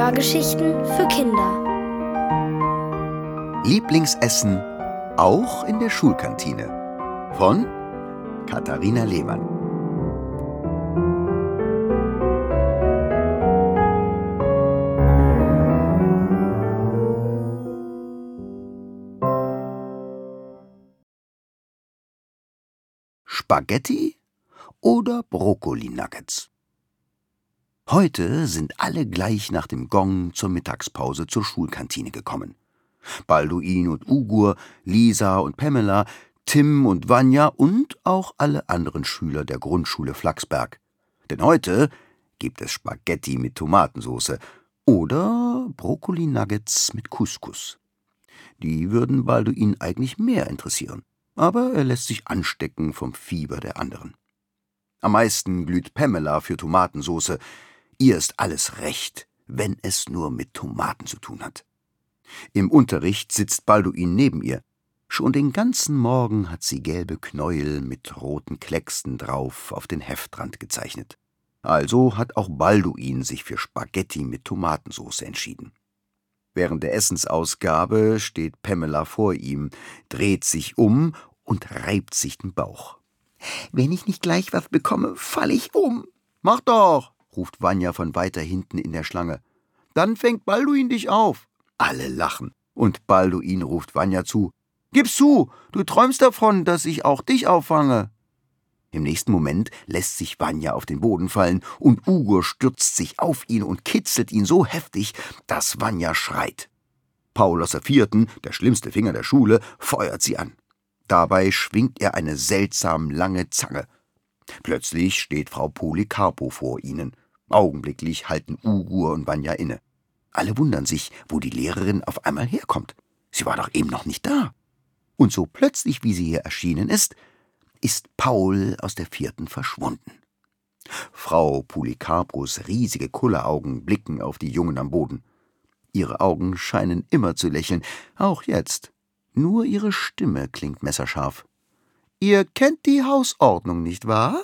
Hörgeschichten für Kinder. Lieblingsessen auch in der Schulkantine von Katharina Lehmann. Spaghetti oder Brokkoli-Nuggets? Heute sind alle gleich nach dem Gong zur Mittagspause zur Schulkantine gekommen. Balduin und Ugur, Lisa und Pamela, Tim und Vanja und auch alle anderen Schüler der Grundschule Flachsberg. Denn heute gibt es Spaghetti mit Tomatensauce oder Brokkoli-Nuggets mit Couscous. Die würden Balduin eigentlich mehr interessieren, aber er lässt sich anstecken vom Fieber der anderen. Am meisten glüht Pamela für Tomatensauce. Ihr ist alles recht, wenn es nur mit Tomaten zu tun hat. Im Unterricht sitzt Balduin neben ihr. Schon den ganzen Morgen hat sie gelbe Knäuel mit roten Klecksen drauf auf den Heftrand gezeichnet. Also hat auch Balduin sich für Spaghetti mit Tomatensauce entschieden. Während der Essensausgabe steht Pamela vor ihm, dreht sich um und reibt sich den Bauch. »Wenn ich nicht gleich was bekomme, falle ich um.« »Mach doch«, ruft Vanja von weiter hinten in der Schlange. »Dann fängt Balduin dich auf.« Alle lachen und Balduin ruft Vanja zu. »Gib's zu, du träumst davon, dass ich auch dich auffange.« Im nächsten Moment lässt sich Vanja auf den Boden fallen und Ugur stürzt sich auf ihn und kitzelt ihn so heftig, dass Vanja schreit. Paul aus der 4., der schlimmste Finger der Schule, feuert sie an. Dabei schwingt er eine seltsam lange Zange. Plötzlich steht Frau Polikarpo vor ihnen. Augenblicklich halten Ugur und Vanja inne. Alle wundern sich, wo die Lehrerin auf einmal herkommt. Sie war doch eben noch nicht da. Und so plötzlich, wie sie hier erschienen ist Paul aus der 4. verschwunden. Frau Polikarpos riesige Kulleraugen blicken auf die Jungen am Boden. Ihre Augen scheinen immer zu lächeln, auch jetzt. Nur ihre Stimme klingt messerscharf. »Ihr kennt die Hausordnung, nicht wahr?«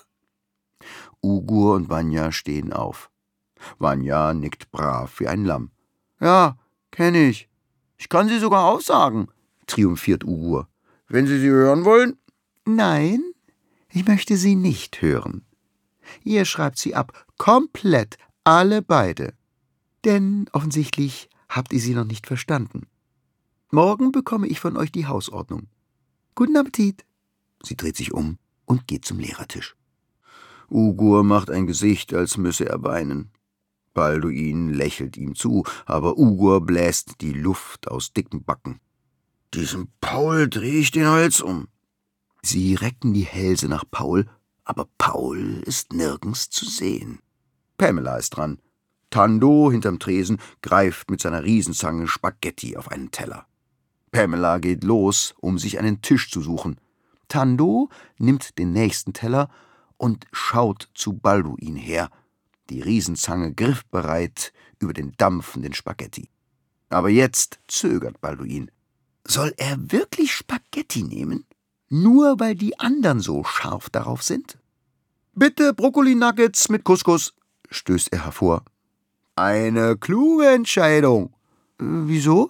Ugur und Vanja stehen auf. Vanja nickt brav wie ein Lamm. »Ja, kenn ich. Ich kann sie sogar aufsagen«, triumphiert Ugur. »Wenn Sie hören wollen?« »Nein, ich möchte sie nicht hören. Ihr schreibt sie ab, komplett, alle beide. Denn offensichtlich habt ihr sie noch nicht verstanden. Morgen bekomme ich von euch die Hausordnung. Guten Appetit.« Sie dreht sich um und geht zum Lehrertisch. Ugur macht ein Gesicht, als müsse er weinen. Balduin lächelt ihm zu, aber Ugur bläst die Luft aus dicken Backen. »Diesem Paul drehe ich den Hals um.« Sie recken die Hälse nach Paul, aber Paul ist nirgends zu sehen. Pamela ist dran. Tando hinterm Tresen greift mit seiner Riesenzange Spaghetti auf einen Teller. Pamela geht los, um sich einen Tisch zu suchen. Tando nimmt den nächsten Teller und schaut zu Balduin her, die Riesenzange griffbereit über den dampfenden Spaghetti. Aber jetzt zögert Balduin. Soll er wirklich Spaghetti nehmen? Nur weil die anderen so scharf darauf sind? »Bitte Brokkoli-Nuggets mit Couscous«, stößt er hervor. »Eine kluge Entscheidung.« »Wieso?«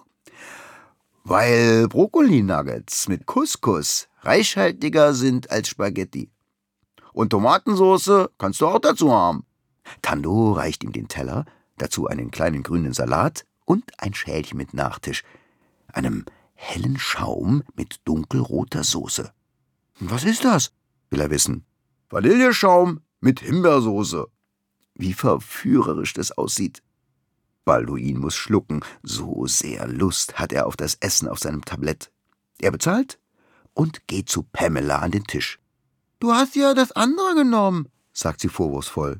»Weil Brokkoli-Nuggets mit Couscous reichhaltiger sind als Spaghetti. Und Tomatensauce kannst du auch dazu haben.« Tando reicht ihm den Teller, dazu einen kleinen grünen Salat und ein Schälchen mit Nachtisch, einem hellen Schaum mit dunkelroter Soße. »Was ist das?« will er wissen. »Vanilleschaum mit Himbeersoße.« Wie verführerisch das aussieht. Balduin muss schlucken, so sehr Lust hat er auf das Essen auf seinem Tablett. Er bezahlt und geht zu Pamela an den Tisch. »Du hast ja das andere genommen«, sagt sie vorwurfsvoll.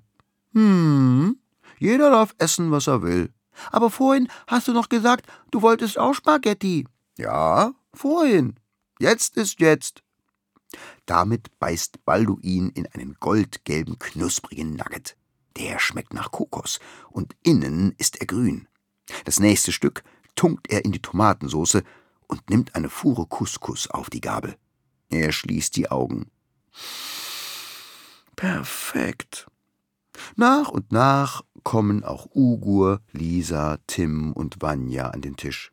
Jeder darf essen, was er will. Aber vorhin hast du noch gesagt, du wolltest auch Spaghetti.« »Ja, vorhin. Jetzt ist jetzt.« Damit beißt Balduin in einen goldgelben, knusprigen Nugget. Der schmeckt nach Kokos und innen ist er grün. Das nächste Stück tunkt er in die Tomatensauce und nimmt eine Fuhre Couscous auf die Gabel. Er schließt die Augen. Perfekt. Nach und nach kommen auch Ugur, Lisa, Tim und Vanya an den Tisch.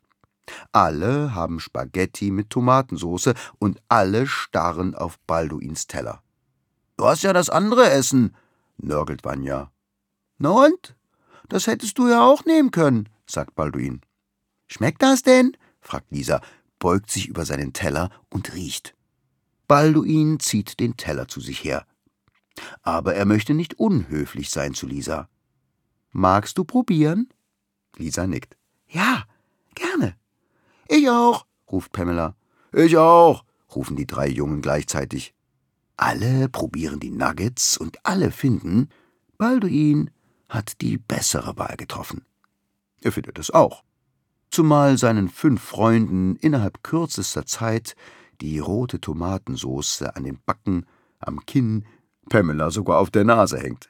Alle haben Spaghetti mit Tomatensauce und alle starren auf Balduins Teller. »Du hast ja das andere Essen«, nörgelt Vanya. »Na und? Das hättest du ja auch nehmen können«, sagt Balduin. »Schmeckt das denn?«, fragt Lisa, beugt sich über seinen Teller und riecht. Balduin zieht den Teller zu sich her. Aber er möchte nicht unhöflich sein zu Lisa. »Magst du probieren?« Lisa nickt. »Ja, gerne.« »Ich auch«, ruft Pamela. »Ich auch«, rufen die 3 Jungen gleichzeitig. Alle probieren die Nuggets und alle finden, Balduin hat die bessere Wahl getroffen. Er findet es auch. Zumal seinen 5 Freunden innerhalb kürzester Zeit die rote Tomatensauce an den Backen, am Kinn, Pamela sogar auf der Nase hängt.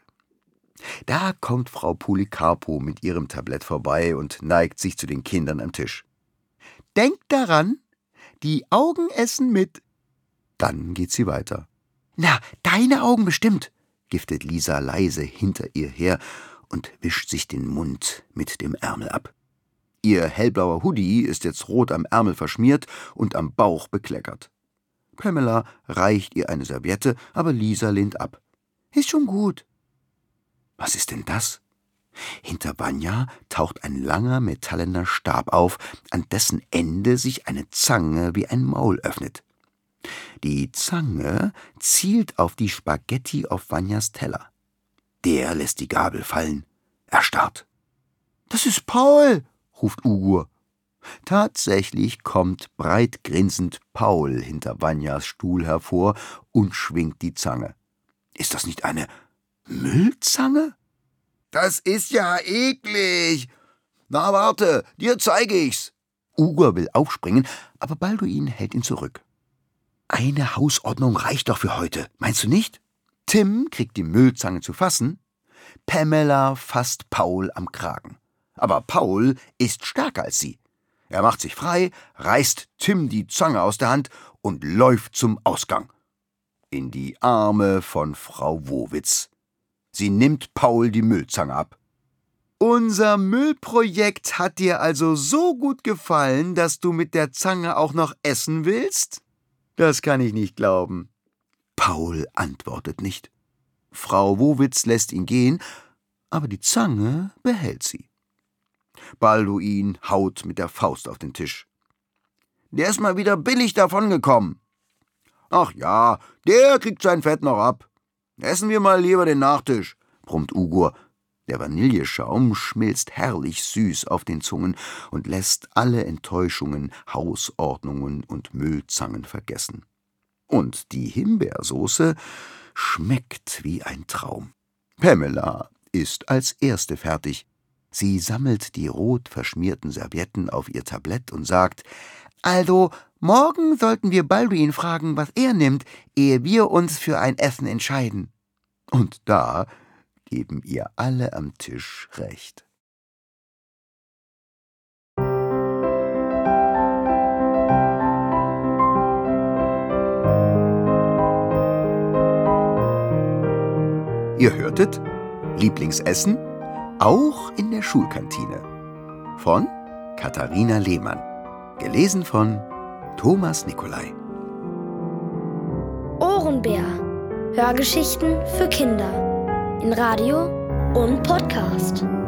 Da kommt Frau Polikarpo mit ihrem Tablett vorbei und neigt sich zu den Kindern am Tisch. »Denkt daran, die Augen essen mit.« Dann geht sie weiter. »Na, deine Augen bestimmt«, giftet Lisa leise hinter ihr her und wischt sich den Mund mit dem Ärmel ab. Ihr hellblauer Hoodie ist jetzt rot am Ärmel verschmiert und am Bauch bekleckert. Pamela reicht ihr eine Serviette, aber Lisa lehnt ab. »Ist schon gut.« Was ist denn das? Hinter Vanya taucht ein langer metallener Stab auf, an dessen Ende sich eine Zange wie ein Maul öffnet. Die Zange zielt auf die Spaghetti auf Vanyas Teller. Der lässt die Gabel fallen, erstarrt. »Das ist Paul«, ruft Ugur. Tatsächlich kommt breit grinsend Paul hinter Vanyas Stuhl hervor und schwingt die Zange. Ist das nicht eine Müllzange? »Das ist ja eklig. Na warte, dir zeige ich's.« Ugur will aufspringen, aber Balduin hält ihn zurück. »Eine Hausordnung reicht doch für heute, meinst du nicht?« Tim kriegt die Müllzange zu fassen. Pamela fasst Paul am Kragen. Aber Paul ist stärker als sie. Er macht sich frei, reißt Tim die Zange aus der Hand und läuft zum Ausgang. In die Arme von Frau Wowitz. Sie nimmt Paul die Müllzange ab. »Unser Müllprojekt hat dir also so gut gefallen, dass du mit der Zange auch noch essen willst? Das kann ich nicht glauben.« Paul antwortet nicht. Frau Wowitz lässt ihn gehen, aber die Zange behält sie. Balduin haut mit der Faust auf den Tisch. »Der ist mal wieder billig davongekommen.« »Ach ja, der kriegt sein Fett noch ab. Essen wir mal lieber den Nachtisch«, brummt Ugur. Der Vanilleschaum schmilzt herrlich süß auf den Zungen und lässt alle Enttäuschungen, Hausordnungen und Müllzangen vergessen. Und die Himbeersauce schmeckt wie ein Traum. Pamela ist als erste fertig. Sie sammelt die rot verschmierten Servietten auf ihr Tablett und sagt, »Also, morgen sollten wir Balduin fragen, was er nimmt, ehe wir uns für ein Essen entscheiden.« Und da geben ihr alle am Tisch recht. Ihr hörtet Lieblingsessen auch in der Schulkantine von Katharina Lehmann, gelesen von Thomas Nicolai. Ohrenbär. Hörgeschichten für Kinder in Radio und Podcast.